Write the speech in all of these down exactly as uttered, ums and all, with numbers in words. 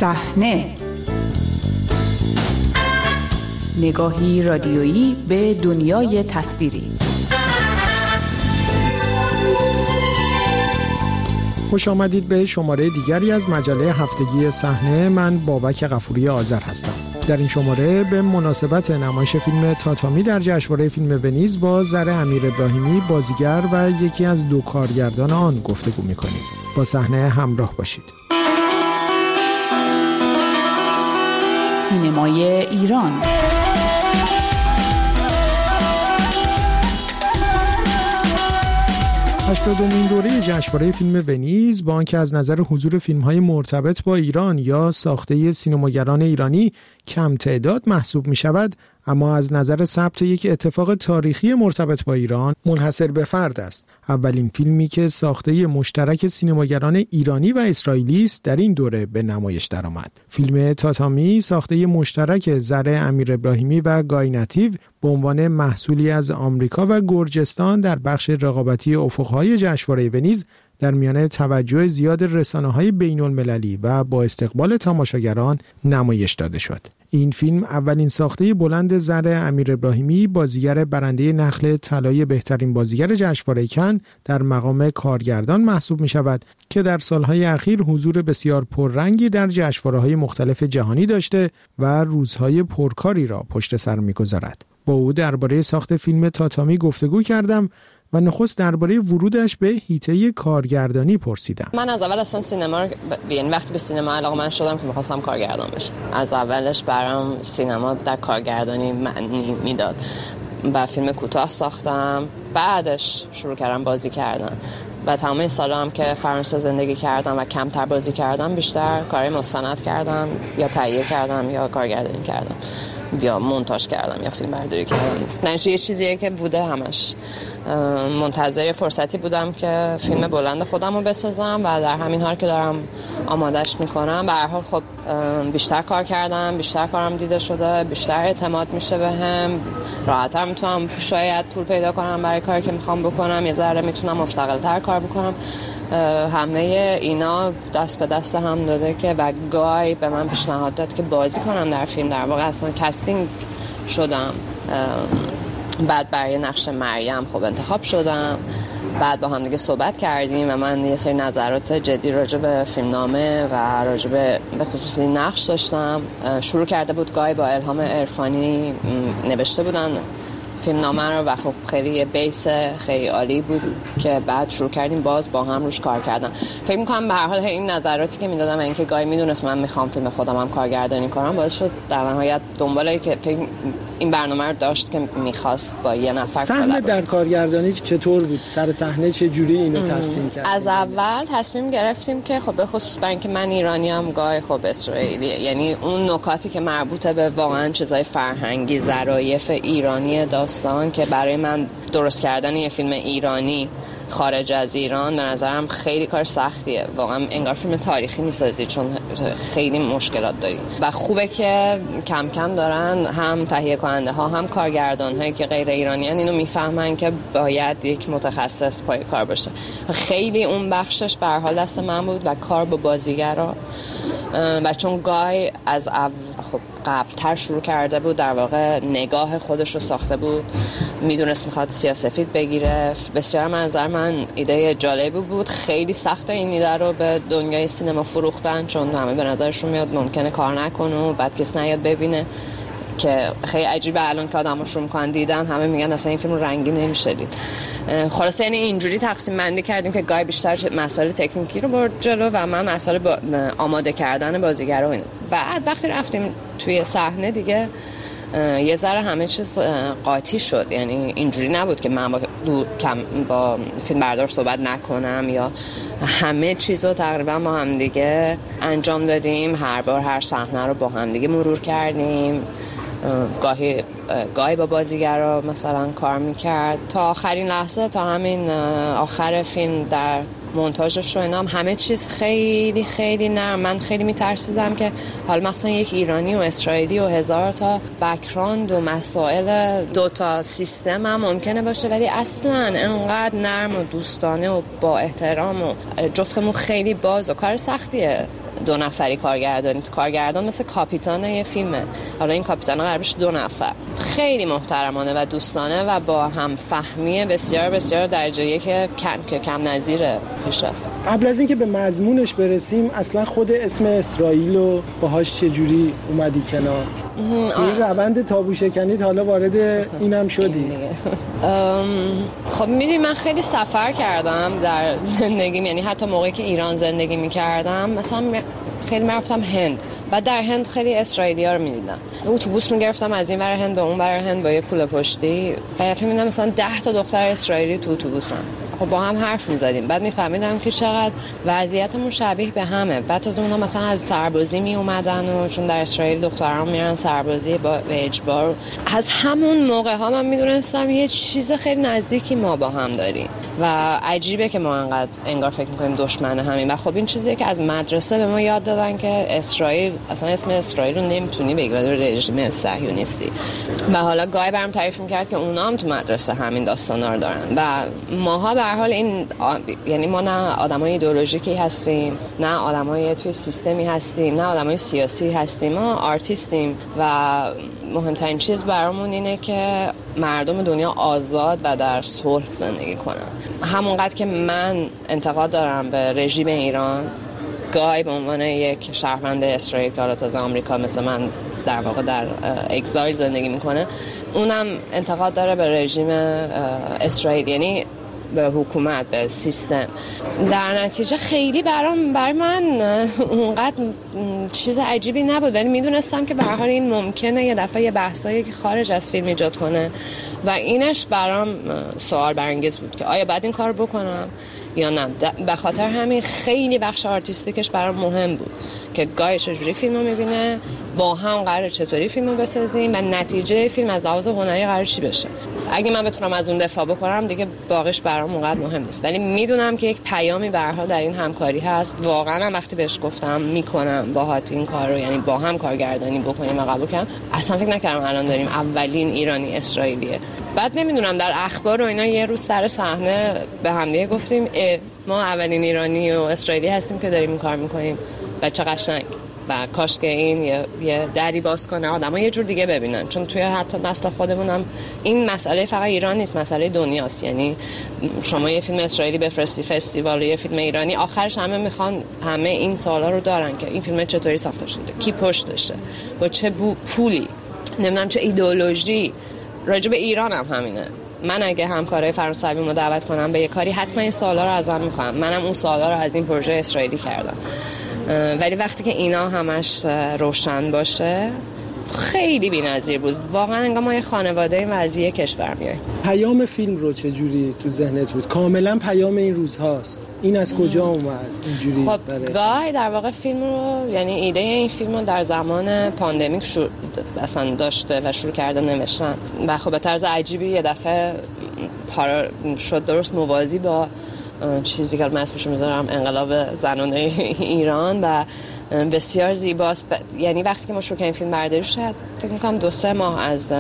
صحنه، نگاهی رادیویی به دنیای تصویری. خوش آمدید به شماره دیگری از مجله هفتگی صحنه. من بابک غفوری آذر هستم. در این شماره به مناسبت نمایش فیلم تاتامی در جشنواره فیلم ونیز با زره امیرابراهیمی بازیگر و یکی از دو کارگردان آن گفتگو می‌کنیم. با صحنه همراه باشید. سینمای ایران. هشتادمین دوره جشنواره فیلم ونیز با آنکه از نظر حضور فیلم‌های مرتبط با ایران یا ساخته سینماگران ایرانی کم تعداد محسوب می‌شود، اما از نظر ثبت یک اتفاق تاریخی مرتبط با ایران منحصر به فرد است. اولین فیلمی که ساخته مشترک سینماگران ایرانی و اسرائیلی است در این دوره به نمایش درآمد. فیلم تاتامی ساخته مشترک زره امیرابراهیمی و گای نتیو به عنوان محصولی از آمریکا و گرجستان در بخش رقابتی افق‌های جشنواره ونیز در میانه توجه زیاد رسانه‌های بین‌المللی و با استقبال تماشاگران نمایش داده شد. این فیلم اولین ساخته بلند زره امیرابراهیمی بازیگر برنده نخل طلای بهترین بازیگر جشنواره کن در مقام کارگردان محسوب می شود که در سالهای اخیر حضور بسیار پررنگی در جشنواره‌های مختلف جهانی داشته و روزهای پرکاری را پشت سر می‌گذارد. با او درباره ساخت فیلم تاتامی گفتگو کردم و نخست درباره ورودش به حیطه کارگردانی پرسیدم. من از اول اصلا سینما ب... یعنی وقتی به سینما علاقه‌مند شدم که می‌خواستم کارگردان بشم. از اولش برام سینما در کارگردانی معنی میداد. و فیلم کوتاه ساختم، بعدش شروع کردم بازی کردن. و تمام این سالا هم که فرانسه زندگی کردم و کمتر بازی کردم، بیشتر کارهای مستند کردم یا تهیه کردم یا کارگردانی کردم یا مونتاژ کردم یا فیلم برداری کردم. نه یه چیزیه که بوده همش. منتظر فرصتی بودم که فیلم بلند خودم رو بسازم و در همین حال که دارم آمادش میکنم به هر حال خب بیشتر کار کردم، بیشتر کارم دیده شده، بیشتر اعتماد میشه بهم، راحت‌تر میتونم شاید پول پیدا کنم برای کاری که میخوام بکنم، یه ذره میتونم مستقل‌تر کار بکنم. همه اینا دست به دست هم داده که و گای به من پیشنهاد داد که بازی کنم در فیلم. در واقع اصلا کاستینگ شدم، بعد برای نقش مریم خب انتخاب شدم، بعد با هم دیگه صحبت کردیم و من یه سری نظرات جدی راجع به فیلمنامه و راجع به به خصوص این نقش داشتم. شروع کرده بود گای با الهام عرفانی نوشته بودن فیلمنامه رو و خب خیلی یه بیس خیلی عالی بود که بعد شروع کردیم باز با هم روش کار کردن. فکر می‌کنم به هر حال این نظراتی که میدادم اینکه گای میدونست من میخوام فیلم خودم هم کارگردانی کنم باعث شد در نهایت دنبالی که فکر این برنامه رو داشت که میخواست با یه نفر صحنه در کارگردانی چطور بود؟ سر صحنه چه جوری اینو تقسیم کردیم؟ از اول تصمیم گرفتیم که خب به خصوص برای اینکه من ایرانیام، گای خب اسرائیلیه، یعنی اون نکاتی که مربوطه به واقعا چیزای فرهنگی، ظرافت ایرانی داستان که برای من درست کردن یه فیلم ایرانی خارج از ایران به نظرم خیلی کار سختیه. واقعا انگار فیلم تاریخی میسازی چون خیلی مشکلات داری و خوبه که کم کم دارن هم تهیه کننده ها هم کارگردان هایی که غیر ایرانی هن اینو میفهمن که باید یک متخصص پای کار باشه. خیلی اون بخشش به هر حال دست من بود و کار با بازیگرا و چون گای از اول خب قبلتر شروع کرده بود، در واقع نگاه خودش رو ساخته بود، میدونست میخواد سیاه‌سفید بگیره. بسیار من نظر من ایده جالبی بود. خیلی سخته این ایده رو به دنیای سینما فروختن چون همه به نظرشون میاد ممکنه کار نکنه و بعد کس نیاد ببینه که خیلی عجیبه. الان که آدم‌ها شروع می‌کنن دیدن همه میگن اصلا این فیلم رو رنگی نمیشه دید. خلاصه یعنی اینجوری تقسیم بندی کردیم که گای بیشتر مسائل تکنیکی رو برد جلو و من مسائل با آماده کردن بازیگرا و اینا. بعد وقتی رفتیم توی صحنه دیگه یه ذره همه چیز قاطی شد. یعنی اینجوری نبود که من با دو کم با فیلم بردار صحبت نکنم یا همه چیزو تقریبا با هم دیگه انجام دادیم. هر بار هر صحنه رو با هم دیگه مرور کردیم. گاهی گاهی با بازیگرا مثلا کار میکرد تا آخرین لحظه، تا همین آخر فیلم در مونتاژش و اینا هم همه چیز خیلی خیلی نرم. من خیلی میترسیدم که حالا مثلا یک ایرانی و اسرائیلی و هزار تا بک‌گراند و مسائل دو تا سیستم هم ممکنه باشه ولی اصلا انقدر نرم و دوستانه و با احترام و جفتمون خیلی باز و کار سختیه دو نفری کارگردانی. کارگردان مثل کاپیتان یه فیلمه، حالا این کاپیتان قرار بشه دو نفر. خیلی محترمانه و دوستانه و با هم فهمی بسیار بسیار درجه یک کم کم نظیره پیشرفت. قبل از اینکه به مضمونش برسیم، اصلا خود اسم اسرائیل رو باهاش چجوری اومدی کنار؟ توی روند تابو شکنیت حالا وارد اینم شدی؟ خب میدونی من خیلی سفر کردم در زندگیم، یعنی حتی موقعی که ایران زندگی میکردم مثلا خیلی رفتم هند و در هند خیلی اسرائیلی ها رو میدیدم. اتوبوس میگرفتم از این ور هند به اون ور هند با یه کوله پشتی و یه میدیدم مثلا ده تا دختر اسرائیلی تو اتوبوسن. خب با هم حرف میزدیم، بعد میفهمیدم که چقدر وضعیتمون شبیه به همه. بعد از اونها مثلا از سربازی می اومدن و چون در اسرائیل دختران میرن سربازی با اجبار. از همون موقع ها من میدونستم یه چیز خیلی نزدیکی ما با هم داریم و عجیبه که ما انقدر انگار فکر میکنیم دشمن همین. و خب این چیزیه که از مدرسه به ما یاد دادن که اسرائیل اصلا اسم اسرائیل رو نمیتونی بگی، رژیم صهیونیستی. و حالا گای برام تعریف میکرد که اونا هم تو مدرسه همین داستانا رو دارن و ماها به هر حال این آ... یعنی ما نه آدمای ایدئولوژیکی هستیم، نه آدمای توی سیستمی هستیم، نه آدمای سیاسی هستیم، ما آرتیستیم و مهمترین چیز برامون اینه که مردم دنیا آزاد و در صلح زندگی کنن. همونقدر که من انتقاد دارم به رژیم ایران، گای به عنوان یک شهروند اسرائیل که حالا تازه آمریکا مثل من در واقع در اگزایل زندگی میکنه، اونم انتقاد داره به رژیم اسرائیل، یعنی به حکومت، به سیستم. در نتیجه خیلی برام برای من اونقدر چیز عجیبی نبود، ولی میدونستم که به هر حال این ممکنه یه دفعه یه بحثایی که خارج از فیلم ایجاد کنه و اینش برام سوال برانگیز بود که آیا باید این کار بکنم یا نه. به خاطر همین خیلی بخش آرتیستیکش برام مهم بود که گای چجوری فیلم رو میبینه، با هم قراره چطوری فیلم رو بسازیم و نتیجه فیلم از لحاظ هنری قراره چی بشه. اگه من بتونم از اون دفاع بکنم دیگه باقیش برام اونقدر مهم نیست، ولی میدونم که یک پیامی به هر حال در این همکاری هست. واقعا وقتی بهش گفتم میکنم باهات این کار رو، یعنی با هم کارگردانی بکنیم و قبول کردم، اصلا فکر نکردم الان داریم اولین ایرانی اسرائیلیه. بعد نمیدونم در اخبار و اینا یه روز سر صحنه به هم دیگه گفتیم ما اولین ایرانی و اسرائیلی هستیم که داریم این کار میکنیم و چه قشنگ و کاش که این یه, یه دری باز کنه آدم‌ها یه جور دیگه ببینن، چون توی حتی نسل خودمونم این مسئله فقط ایران نیست، مسئله دنیاست. یعنی شما یه فیلم اسرائیلی بفرستی فستیوال، یه فیلم ایرانی، آخرش همه میخوان همه این سوالا رو دارن که این فیلم چطوری ساخته شده، کی پشتشه، با چه پولی، نمیدونم چه ایدئولوژی. راجع به ایران هم همینه. من اگه همکارای فرانسویمو دعوت کنم به یه کاری حتما این سوالا رو ازم میکنم. منم اون سوالا رو از این پروژه اسرائیلی کردم. ولی وقتی که اینا همش روشن باشه خیلی بی‌نظیر بود. واقعا انگار ما یه خانواده این وضعیه کشور میایم. پیام فیلم رو چه جوری تو ذهنت بود؟ کاملا پیام این روزهاست. این از کجا اومد اینجوری؟ خب گای در واقع فیلم رو، یعنی ایده این فیلم رو در زمان پاندمیک شروع اصلا داشته و شروع کرده نوشتن و خب به طرز عجیبی یه دفعه پارا شد درست موازی با چیزی که من اسمشو میذارم انقلاب زنانه ایران و بسیار زیباست. ب... یعنی وقتی که ما شروع کردیم فیلم برداری شد فکر میکنم دو سه ماه از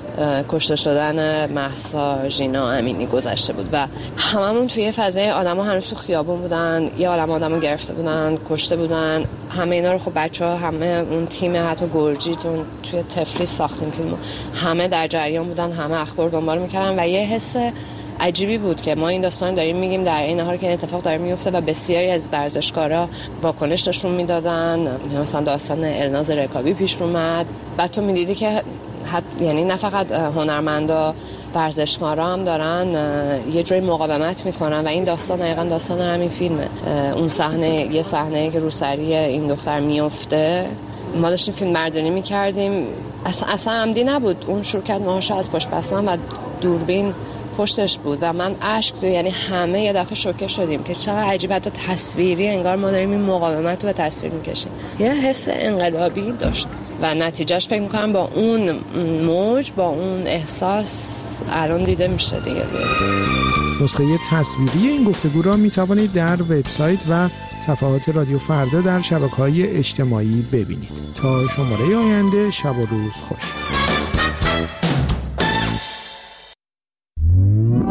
کشته شدن مهسا ژینا امینی گذشته بود و هممون توی فضای آدما هنوز تو خیابون بودن، یه عالمه آدمو گرفته بودن، کشته بودن. همه اینا رو خب بچه‌ها، همه اون تیم حتی گرجیتون توی تفلیس ساختیم فیلمو، همه در جریان بودن، همه اخبار دنبال میکردن و یه حس عجیبی بود که ما این داستان داریم میگیم در این حال که این اتفاق داره میفته و بسیاری از ورزشکارا واکنش نشون میدادن. مثلا داستان الناز رکابی پیش اومد، بعد تو میدیدی که حت... یعنی نه فقط هنرمندا، ورزشکارا هم دارن یه جوری مقاومت میکنن و این داستان دقیقاً داستان همین فیلمه. اون صحنه، یه صحنه که رو سری این دختر میفته، ما داشتیم فیلم برداری میکردیم، اصلا اصلا عمدی نبود، اون شروع کرد ماهاشو از پشت بستن و دوربین پشتش بود و من اشک تو، یعنی همه یه دفعه شوکه شدیم که چقدر عجیبه، حتی تصویری انگار ما داریم این مقاومت رو به تصویر میکشیم. یه حس انقلابی داشت و نتیجهش فکر میکنم با اون موج، با اون احساس الان دیده میشه دیگه. نسخه تصویری این گفتگو را میتوانید در وبسایت و صفحات رادیو فردا در شبکه‌های اجتماعی ببینید. تا شماره آینده، شب و روز خوش.